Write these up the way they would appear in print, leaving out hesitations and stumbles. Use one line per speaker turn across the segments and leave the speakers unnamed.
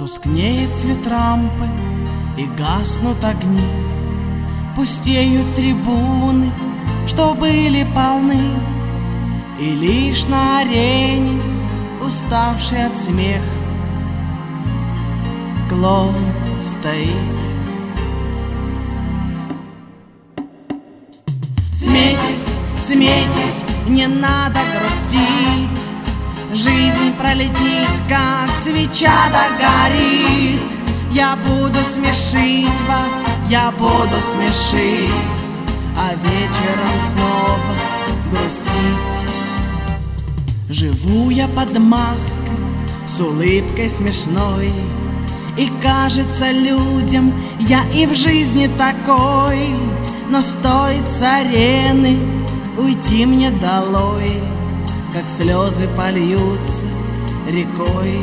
Тускнеет свет рампы и гаснут огни, пустеют трибуны, что были полны, и лишь на арене, уставший от смеха, клоун стоит. Смейтесь, смейтесь, не надо грустить, жизнь пролетит, как свеча догорит. Я буду смешить вас, я буду смешить, а вечером снова грустить. Живу я под маской с улыбкой смешной, и кажется людям, я и в жизни такой. Но стоит с арены уйти мне долой, как слезы польются рекой.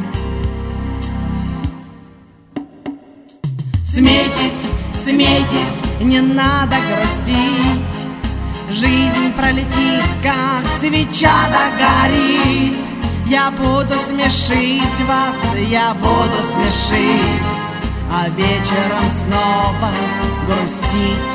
Смейтесь, смейтесь, не надо грустить, жизнь пролетит, как свеча догорит. Я буду смешить вас, я буду смешить, а вечером снова грустить.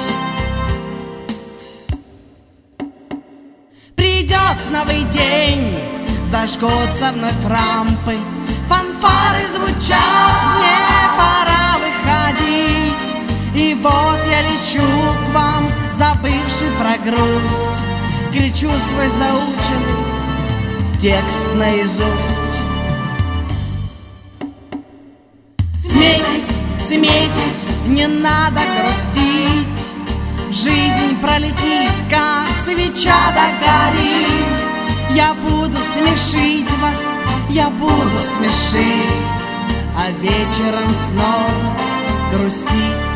Придет новый день, зажгутся вновь рампы, фанфары звучат, мне пора выходить. И вот я лечу к вам, забывший про грусть, кричу свой заученный текст наизусть. Смейтесь, смейтесь, не надо грустить, жизнь пролетит, как свеча догорит. Я буду смешить вас, я буду смешить, а вечером снова грустить.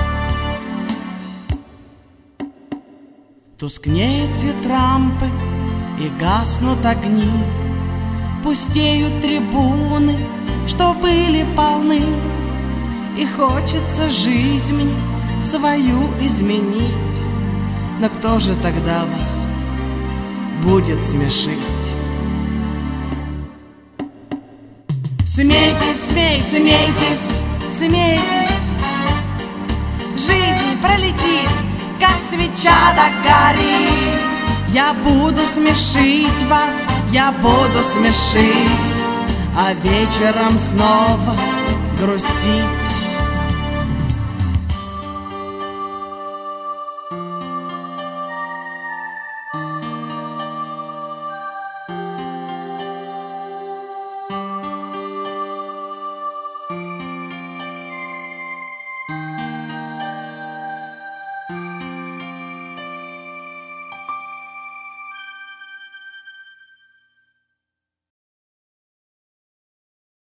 Тускнеет свет рампы и гаснут огни, пустеют трибуны, что были полны, и хочется жизнь мне свою изменить. Но кто же тогда вас будет смешить? Смейтесь, смейтесь, смейтесь, смейтесь, жизнь пролетит, как свеча догорит. Я буду смешить вас, я буду смешить, а вечером снова грустить.